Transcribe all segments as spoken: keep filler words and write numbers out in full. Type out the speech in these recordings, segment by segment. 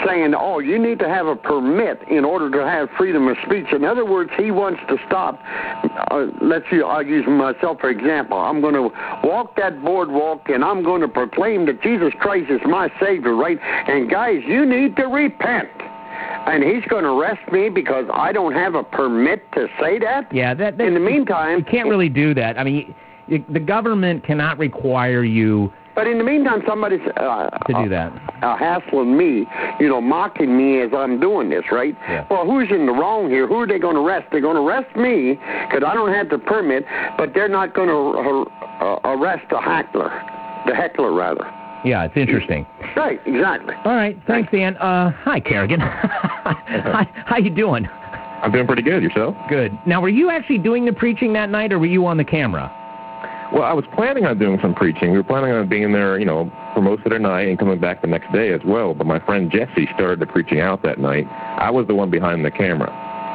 saying, oh, you need to have a permit in order to have freedom of speech. In other words, he wants to stop. Uh, let's use, I'll use myself for example. I'm going to walk that boardwalk, and I'm going to proclaim that Jesus Christ is my Savior, right? And guys, you need to repent. And he's going to arrest me because I don't have a permit to say that? Yeah, that, that in the meantime... You can't really do that. I mean, you, the government cannot require you... But in the meantime, somebody's uh, to do that. Uh, uh, hassling me, you know, mocking me as I'm doing this, right? Yeah. Well, who's in the wrong here? Who are they going to arrest? They're going to arrest me because I don't have the permit, but they're not going to uh, arrest the heckler, the heckler, rather. Yeah, it's interesting. Right, exactly. All right, thanks, Dan. Uh, hi, Kerrigan. Hi, how you doing? I'm doing pretty good. Yourself? Good. Now, were you actually doing the preaching that night, or were you on the camera? Well, I was planning on doing some preaching. We were planning on being there, you know, for most of the night and coming back the next day as well. But my friend Jesse started the preaching out that night. I was the one behind the camera.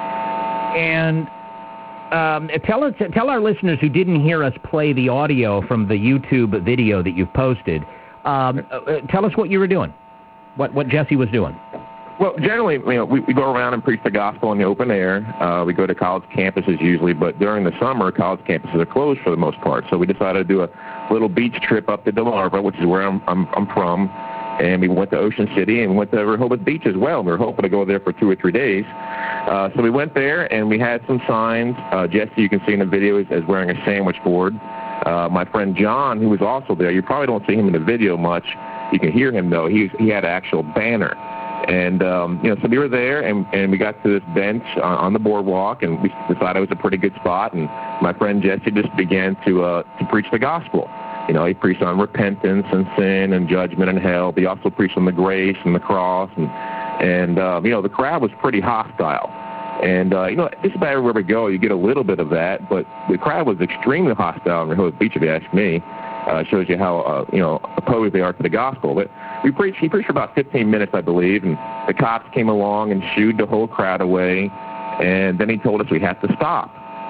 And um, tell us, tell our listeners who didn't hear us play the audio from the YouTube video that you've posted. Um, uh, tell us what you were doing, what what Jesse was doing. Well, generally, you know, we, we go around and preach the gospel in the open air. Uh, we go to college campuses usually, but during the summer, college campuses are closed for the most part. So we decided to do a little beach trip up to Delmarva, which is where I'm I'm, I'm from, and we went to Ocean City and went to Rehoboth Beach as well. We were hoping to go there for two or three days. Uh, so we went there, and we had some signs. Uh, Jesse, you can see in the video, is, is wearing a sandwich board. Uh, my friend John, who was also there, you probably don't see him in the video much. You can hear him, though. He, he had an actual banner. And, um, you know, so we were there, and, and we got to this bench on, on the boardwalk, and we decided it was a pretty good spot. And my friend Jesse just began to uh, to preach the gospel. You know, he preached on repentance and sin and judgment and hell. But he also preached on the grace and the cross. And, and um, you know, the crowd was pretty hostile. And, uh, you know, just about everywhere we go, you get a little bit of that. But the crowd was extremely hostile in Rehoboth Beach, if you ask me. Uh, shows you how, uh, you know, opposed they are to the gospel. But we preached, he preached for about fifteen minutes, I believe, and the cops came along and shooed the whole crowd away. And then he told us we had to stop.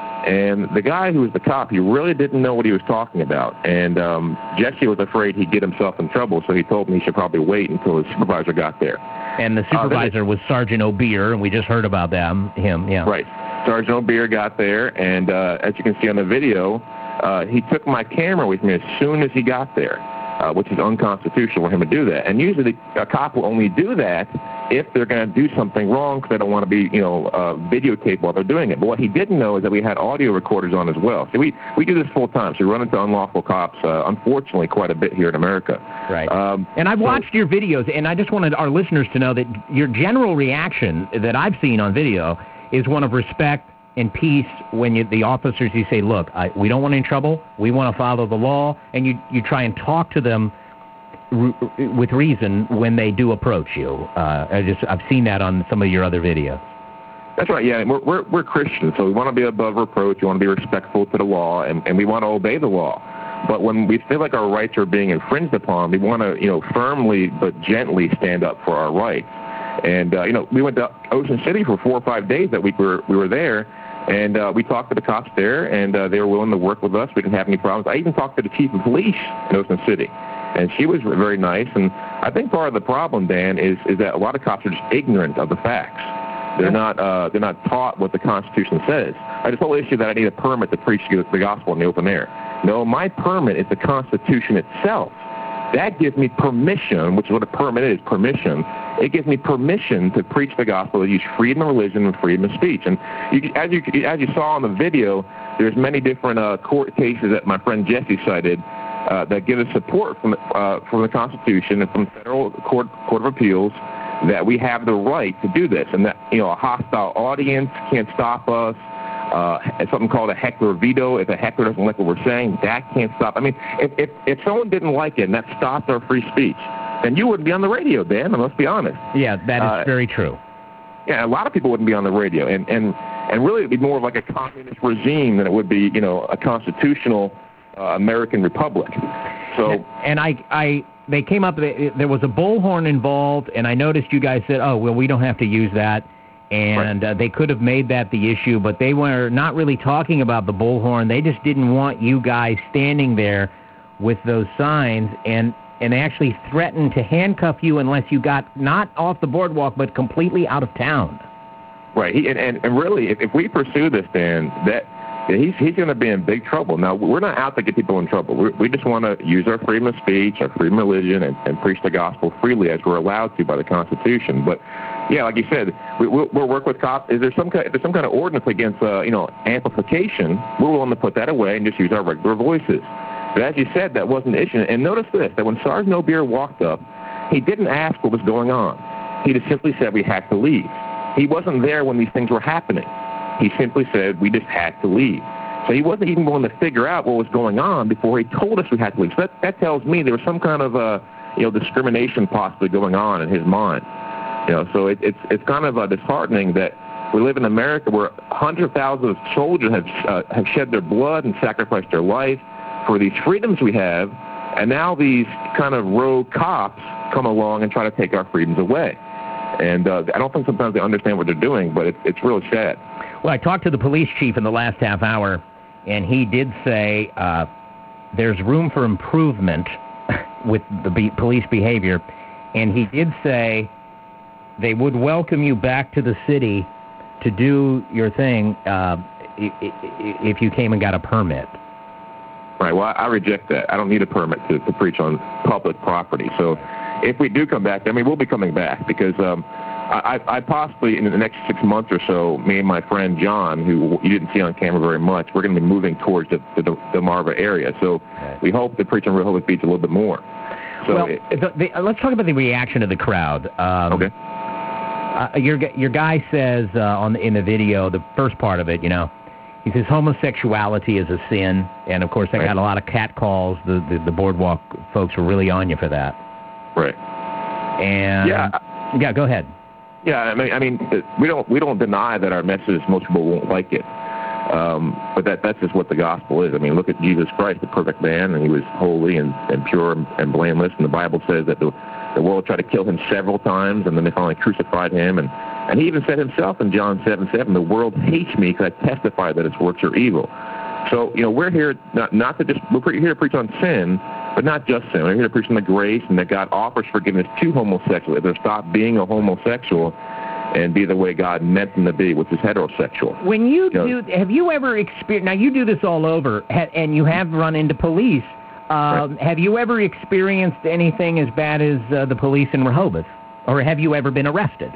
And the guy who was the cop, he really didn't know what he was talking about. And um, Jesse was afraid he'd get himself in trouble, so he told me he should probably wait until his supervisor got there. And the supervisor uh, was Sergeant O'Beer, and we just heard about them, him, yeah. Right. Sergeant O'Beer got there, and uh, as you can see on the video, uh, he took my camera with me as soon as he got there, uh, which is unconstitutional for him to do that. And usually a cop will only do that if they're going to do something wrong because they don't want to be, you know, uh, videotaped while they're doing it. But what he didn't know is that we had audio recorders on as well. So we, we do this full time. So we run into unlawful cops, uh, unfortunately, quite a bit here in America. Right. Um, and I've so, watched your videos, and I just wanted our listeners to know that your general reaction that I've seen on video is one of respect and peace when you, the officers, you say, look, I, we don't want any trouble. We want to follow the law. And you, you try and talk to them r- with reason when they do approach you. Uh, I just, I've seen that on some of your other videos. That's right, yeah. We're, we're, we're Christians, so we want to be above reproach. We want to be respectful to the law, and, and we want to obey the law. But when we feel like our rights are being infringed upon, we want to, you know, firmly but gently stand up for our rights. And, uh, you know, we went to Ocean City for four or five days that week we were, we were there, and uh, we talked to the cops there, and uh, they were willing to work with us. We didn't have any problems. I even talked to the chief of police in Ocean City, and she was very nice. And I think part of the problem, Dan, is, is that a lot of cops are just ignorant of the facts. They're not uh, they're not taught what the Constitution says. I just whole issue that I need a permit to preach the gospel in the open air. No, my permit is the Constitution itself. That gives me permission, which is what a permit is, permission. It gives me permission to preach the gospel, to use freedom of religion and freedom of speech. And you, as you as you saw in the video, there's many different uh, court cases that my friend Jesse cited uh, that give us support from uh, from the Constitution and from the federal court court of appeals that we have the right to do this, and that, you know, a hostile audience can't stop us. Uh, it's something called a heckler veto. If a heckler doesn't like what we're saying, that can't stop. I mean, if, if, if someone didn't like it and that stopped our free speech, then you wouldn't be on the radio, Dan, and let's be honest. Yeah, that is uh, very true. Yeah, a lot of people wouldn't be on the radio, and, and, and really it would be more of like a communist regime than it would be, you know, a constitutional uh, American republic. So, and I, I, they came up, there was a bullhorn involved, and I noticed you guys said, oh, well, we don't have to use that. And uh, they could have made that the issue, but they were not really talking about the bullhorn. They just didn't want you guys standing there with those signs. And and they actually threatened to handcuff you unless you got not off the boardwalk but completely out of town. Right. He, and, and, and really, if, if we pursue this, Dan, that he's he's going to be in big trouble. Now, we're not out to get people in trouble. We're, we just want to use our freedom of speech, our freedom of religion, and, and preach the gospel freely as we're allowed to by the Constitution. But, yeah, like you said, we, we'll, we'll work with cops. Is there some kind, if there's some kind of ordinance against, uh, you know, amplification, we're willing to put that away and just use our regular voices. But as you said, that wasn't the issue. And notice this, that when Sergeant O'Beer walked up, he didn't ask what was going on. He just simply said we had to leave. He wasn't there when these things were happening. He simply said we just had to leave. So he wasn't even going to figure out what was going on before he told us we had to leave. So that, that tells me there was some kind of uh, you know, discrimination possibly going on in his mind. You know, so it, it's it's kind of uh, disheartening that we live in America where hundreds of thousands of soldiers have uh, have shed their blood and sacrificed their life for these freedoms we have, and now these kind of rogue cops come along and try to take our freedoms away. And uh, I don't think sometimes they understand what they're doing, but it, it's really sad. Well, I talked to the police chief in the last half hour, and he did say uh, there's room for improvement with the be- police behavior, and he did say they would welcome you back to the city to do your thing uh, if you came and got a permit. Right, well, I reject that. I don't need a permit to, to preach on public property. So if we do come back, I mean, we'll be coming back because um, I, I possibly, in the next six months or so, me and my friend John, who you didn't see on camera very much, we're going to be moving towards the, the, the Marva area. So we hope to preach on Rehoboth Beach a little bit more. So well, it, the, the, let's talk about the reaction of the crowd. Um, okay. Uh, your, your guy says uh, on the, in the video, the first part of it, you know, he says homosexuality is a sin, and of course I right. got a lot of cat calls. The, the the boardwalk folks were really on you for that. Right. And yeah, yeah, go ahead. Yeah, I mean, I mean, we don't we don't deny that our message, most people won't like it, um, but that that's just what the gospel is. I mean, look at Jesus Christ, the perfect man, and he was holy and, and pure and blameless. And the Bible says that the the world tried to kill him several times, and then they finally crucified him. And And he even said himself in John seven seven, the world hates me because I testify that its works are evil. So, you know, we're here not, not to just, we're here to preach on sin, but not just sin. We're here to preach on the grace and that God offers forgiveness to homosexuals. If they stop being a homosexual and be the way God meant them to be, which is heterosexual. When you, you do, know, have you ever experienced, now you do this all over, and you have run into police. Uh, right. Have you ever experienced anything as bad as uh, the police in Rehoboth? Or have you ever been arrested?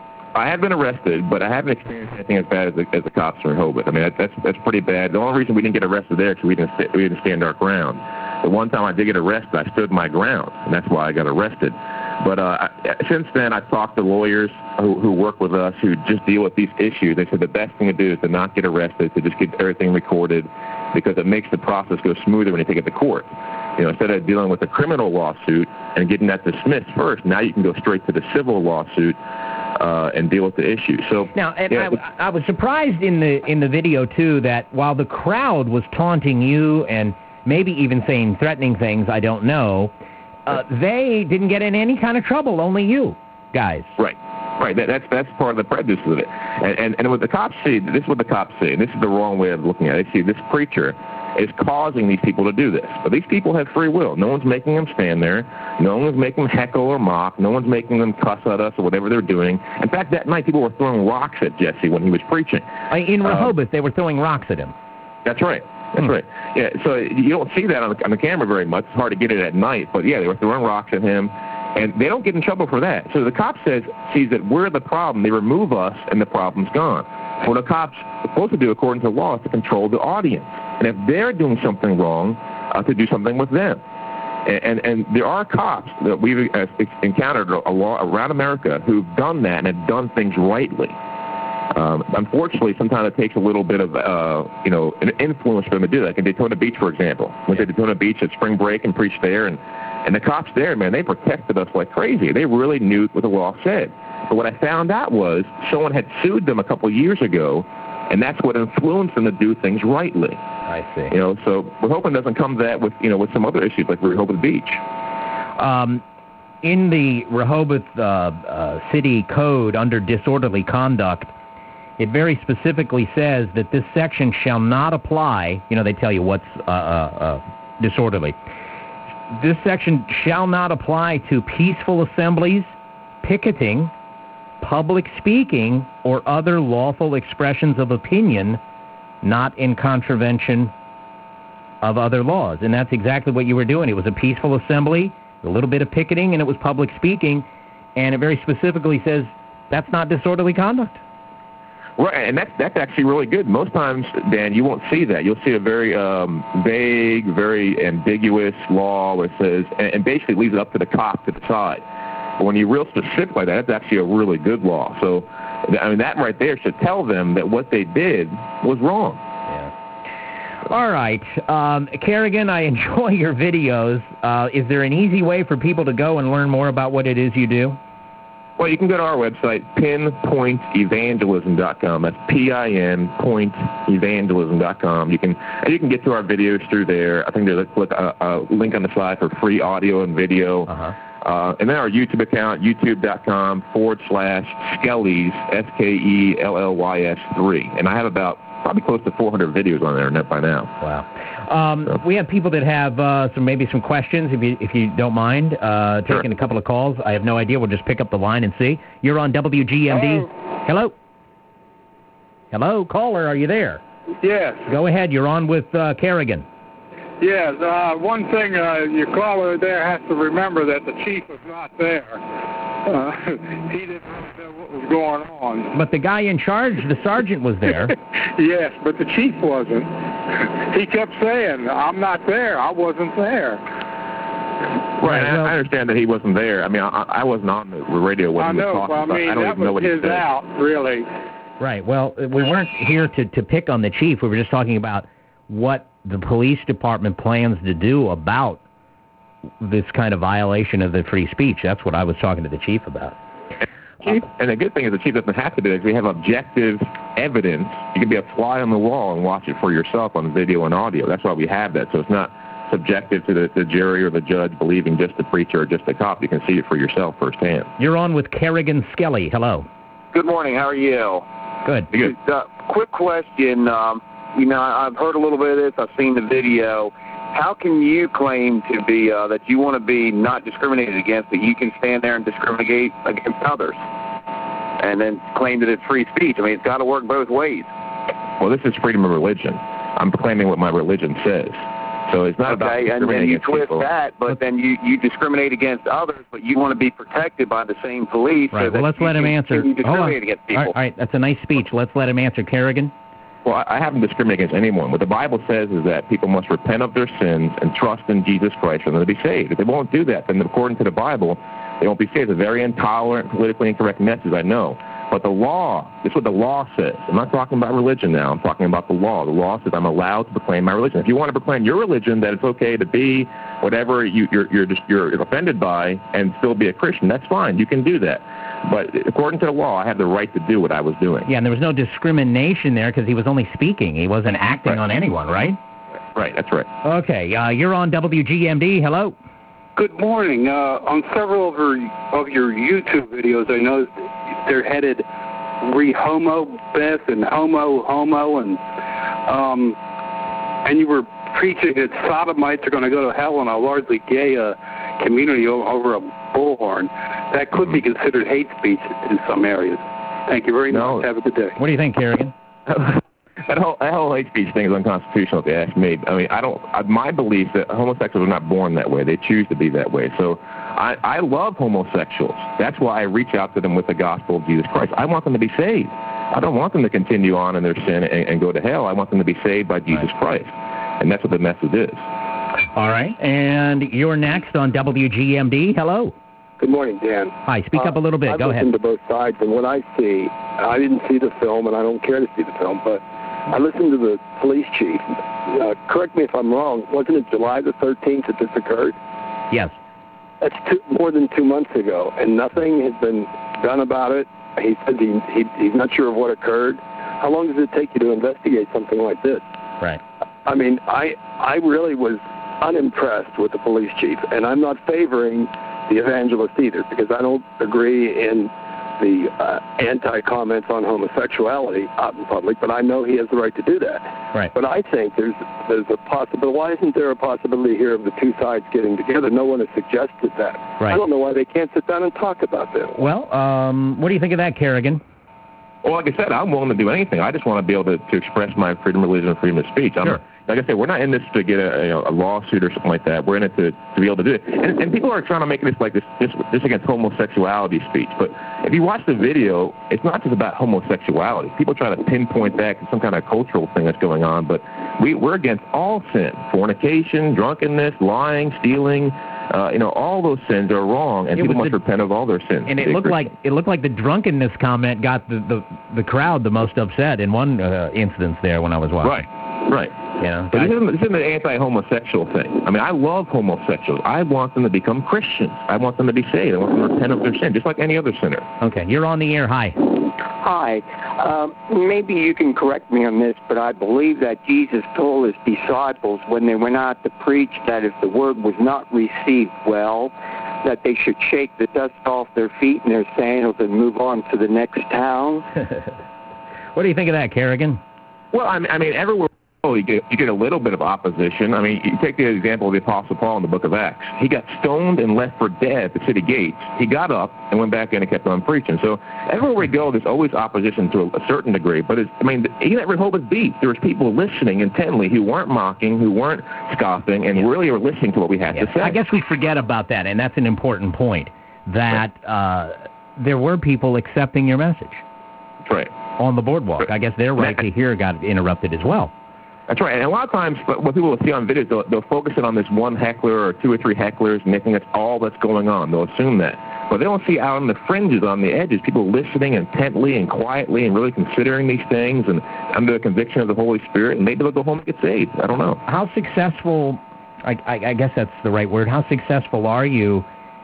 I have been arrested, but I haven't experienced anything as bad as the, as the cops in Rehoboth. I mean, that, that's that's pretty bad. The only reason we didn't get arrested there is because we didn't st- we didn't stand our ground. The one time I did get arrested, I stood my ground, and that's why I got arrested. But uh, I, since then, I've talked to lawyers who, who work with us who just deal with these issues. They said the best thing to do is to not get arrested, to just get everything recorded, because it makes the process go smoother when you take it to court. You know, instead of dealing with a criminal lawsuit and getting that dismissed first, now you can go straight to the civil lawsuit uh, and deal with the issue. So now, and yeah, I, I was surprised in the in the video too that while the crowd was taunting you and maybe even saying threatening things, I don't know, uh, they didn't get in any kind of trouble. Only you guys. Right. Right, that, that's that's part of the prejudice of it. And, and and what the cops see, this is what the cops see, and this is the wrong way of looking at it. They see this preacher is causing these people to do this. But these people have free will. No one's making them stand there. No one's making them heckle or mock. No one's making them cuss at us or whatever they're doing. In fact, that night people were throwing rocks at Jesse when he was preaching. In Rehoboth, um, they were throwing rocks at him. That's right. That's hmm. right. Yeah. So you don't see that on the, on the camera very much. It's hard to get it at night. But yeah, they were throwing rocks at him. And they don't get in trouble for that. So the cop says, sees that we're the problem. They remove us, and the problem's gone. What the cops are supposed to do, according to law, is to control the audience. And if they're doing something wrong, uh, to do something with them. And, and, and there are cops that we've uh, encountered a lot around America who've done that and have done things rightly. Um, unfortunately, sometimes it takes a little bit of, uh, you know, an influence for them to do that. Like in Daytona Beach, for example. Went to Daytona Beach at spring break and preached there, and And the cops there, man, they protected us like crazy. They really knew what the law said. But what I found out was someone had sued them a couple of years ago, and that's what influenced them to do things rightly. I see. You know, so we're hoping it doesn't come to that with, you know, with some other issues like Rehoboth Beach. Um, in the Rehoboth uh, uh, City Code under disorderly conduct, it very specifically says that this section shall not apply. You know, they tell you what's uh, uh, uh, disorderly. this section shall not apply to peaceful assemblies, picketing, public speaking, or other lawful expressions of opinion not in contravention of other laws. And that's exactly what you were doing. It was a peaceful assembly, a little bit of picketing, and it was public speaking, and it very specifically says that's not disorderly conduct. Right, and that's that's actually really good. Most times, Dan, you won't see that. You'll see a very um, vague, very ambiguous law where it says, and, and basically leaves it up to the cop to decide. But when you're real specific like that, it's actually a really good law. So, I mean, that right there should tell them that what they did was wrong. Yeah. All right. Um, Kerrigan, I enjoy your videos. Uh, is there an easy way for people to go and learn more about what it is you do? Well, you can go to our website, pinpoint evangelism dot com. That's P I N point evangelism dot com. You can and you can get to our videos through there. I think there's a, a, a link on the slide for free audio and video. Uh-huh. Uh, and then our YouTube account, youtube.com forward slash Skellies, S K E L L Y S three. And I have about probably close to four hundred videos on there by now. Wow. Um, so. We have people that have uh, some maybe some questions, if you if you don't mind, uh, taking Sure. a couple of calls. I have no idea. We'll just pick up the line and see. You're on W G M D. Hello? Hello, caller, are you there? Yes. Go ahead. You're on with uh, Kerrigan. Yes. Uh, one thing uh, your caller there has to remember that the chief was not there. Uh, he didn't know what was going on. But the guy in charge, the sergeant, was there. Yes, but the chief wasn't. He kept saying, I'm not there. I wasn't there. Right, well, I, I understand that he wasn't there. I mean, I, I wasn't on the radio when I he was know, talking. but I mean, I don't that even know was what he his said. out, really. Right. Well, we weren't here to, to pick on the chief. We were just talking about what the police department plans to do about this kind of violation of the free speech. That's what I was talking to the chief about. Chief, and the good thing is the chief doesn't have to do it. We have objective evidence. You can be a fly on the wall and watch it for yourself on video and audio. That's why we have that. So it's not subjective to the, the jury or the judge believing just the preacher or just the cop. You can see it for yourself firsthand. You're on with Kerrigan Skelly. Hello. Good morning. How are you? Good. Good. Uh, quick question. Um, you know, I've heard a little bit of this. I've seen the video. How can you claim to be uh, that you want to be not discriminated against, that you can stand there and discriminate against others, and then claim that it's free speech? I mean, it's got to work both ways. Well, this is freedom of religion. I'm proclaiming what my religion says. So it's not about Okay, and then discriminating you against twist people. that, but then you, you discriminate against others, but you want to be protected by the same police. Right. So well, that let's you let him can answer. continue Hold on. discriminating against people. All right, all right. That's a nice speech. Let's let him answer. Kerrigan? Well, I, I haven't discriminated against anyone. What the Bible says is that people must repent of their sins and trust in Jesus Christ for them to be saved. If they won't do that, then according to the Bible, they won't be saved. It's a very intolerant, politically incorrect message, I know. But the law, this is what the law says. I'm not talking about religion now. I'm talking about the law. The law says I'm allowed to proclaim my religion. If you want to proclaim your religion, that it's okay to be whatever you, you're, you're, just, you're offended by and still be a Christian, that's fine. You can do that. But according to the law, I have the right to do what I was doing. Yeah, and there was no discrimination there because he was only speaking. He wasn't acting Right. on anyone, right? Right, that's right. Okay, uh, you're on W G M D. Hello. Good morning. Uh, on several of your, of your YouTube videos, I know they're headed re-homo Beth and homo homo and um, and you were preaching that sodomites are going to go to hell in a largely gay uh, community over a bullhorn. That could be considered hate speech in some areas. Thank you very No. much. Have a good day. What do you think, Kerrigan? That whole, that whole hate speech thing is unconstitutional, if you ask me. I mean, I don't. I, my belief that homosexuals are not born that way; they choose to be that way. So, I, I love homosexuals. That's why I reach out to them with the gospel of Jesus Christ. I want them to be saved. I don't want them to continue on in their sin and, and go to hell. I want them to be saved by Jesus Christ, and that's what the message is. All right, and you're next on W G M D. Hello. Good morning, Dan. Hi, speak up a little bit. I've Go ahead. listened to both sides, and what I see, I didn't see the film, and I don't care to see the film, but I listened to the police chief. Uh, correct me if I'm wrong. Wasn't it July the thirteenth that this occurred? Yes. That's two, more than two months ago, and nothing has been done about it. He says he, he he's not sure of what occurred. How long does it take you to investigate something like this? Right. I mean, I I really was unimpressed with the police chief, and I'm not favoring the evangelist either, because I don't agree in the uh, anti-comments on homosexuality out in public, but I know he has the right to do that. Right. But I think there's there's a possibility. Why isn't there a possibility here of the two sides getting together? No one has suggested that. Right. I don't know why they can't sit down and talk about this. Well, um, what do you think of that, Kerrigan? Well, like I said, I'm willing to do anything. I just want to be able to, to express my freedom of religion and freedom of speech. I'm Sure. a, like I said, we're not in this to get a, you know, a lawsuit or something like that. We're in it to, to be able to do it. And, and people are trying to make this like this, this this against homosexuality speech. But if you watch the video, it's not just about homosexuality. People try to pinpoint that to some kind of cultural thing that's going on. But we, we're against all sin: fornication, drunkenness, lying, stealing. Uh, you know, all those sins are wrong, and It people was must the- repent of all their sins. And it Big looked like Christian. it looked like the drunkenness comment got the, the, the crowd the most upset in one uh, instance there when I was watching. Right, right. You know, But guys- this isn't, this isn't an anti-homosexual thing. I mean, I love homosexuals. I want them to become Christians. I want them to be saved. I want them to repent of their sin, just like any other sinner. okay, you're on the air. Hi. Hi. Um, maybe you can correct me on this, but I believe that Jesus told his disciples when they went out to preach that if the word was not received well, that they should shake the dust off their feet and their sandals and move on to the next town. What do you think of that, Kerrigan? Well, I mean, I mean everywhere you go, you get, you get a little bit of opposition. I mean, you take the example of the Apostle Paul in the book of Acts. He got stoned and left for dead at the city gates. He got up and went back in and kept on preaching. So everywhere we go, there's always opposition to a, a certain degree. But, it's, I mean, even at Rehoboth Beach, there was people listening intently who weren't mocking, who weren't scoffing, and really were listening to what we had Yeah, to say. I guess we forget about that, and that's an important point, that uh, there were people accepting your message That's right. on the boardwalk. I guess their right to hear got interrupted as well. That's right. And a lot of times what people will see on videos, they'll, they'll focus it on this one heckler or two or three hecklers, and they think that's all that's going on. They'll assume that. But they don't see out on the fringes, on the edges, people listening intently and quietly and really considering these things and under the conviction of the Holy Spirit, and maybe they'll go home and get saved. I don't know. How successful, I, I, I guess that's the right word, how successful are you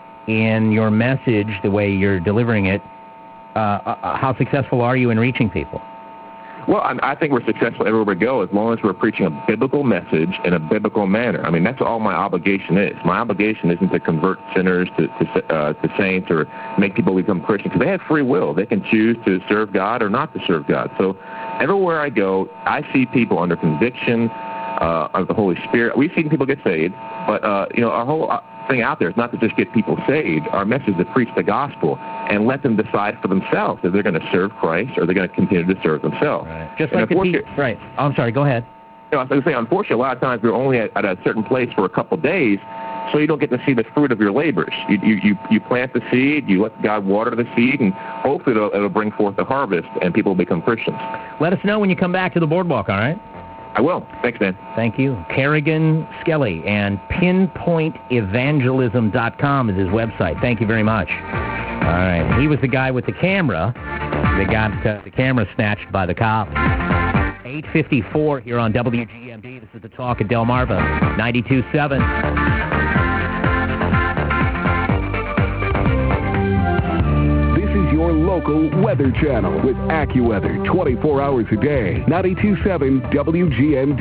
in your message, the way you're delivering it? Uh, uh, how successful are you in reaching people? Well, I, I think we're successful everywhere we go as long as we're preaching a biblical message in a biblical manner. I mean, that's all my obligation is. My obligation isn't to convert sinners to to, uh, to saints or make people become Christians, because they have free will. They can choose to serve God or not to serve God. So everywhere I go, I see people under conviction uh, of the Holy Spirit. We've seen people get saved, but, uh, you know, our whole thing out there is not to just get people saved. Our message is to preach the gospel and let them decide for themselves if they're going to serve Christ or they're going to continue to serve themselves. Right. Just And like the pe- unfortunately- right. Oh, I'm sorry. Go ahead. You know, I was going to say, unfortunately, a lot of times we're only at, at a certain place for a couple of days, so you don't get to see the fruit of your labors. You, you, you, you plant the seed, you let God water the seed, and hopefully it'll, it'll bring forth the harvest, and people will become Christians. Let us know when you come back to the boardwalk, all right? I will. Thanks, Dan. Thank you. Kerrigan Skelly, and pinpoint evangelism dot com is his website. Thank you very much. All right. He was the guy with the camera that got uh, the camera snatched by the cops. eight fifty-four here on W G M D. This is the Talk at Delmarva, ninety-two point seven. Your local weather channel with AccuWeather twenty-four hours a day. ninety-two point seven W G M D.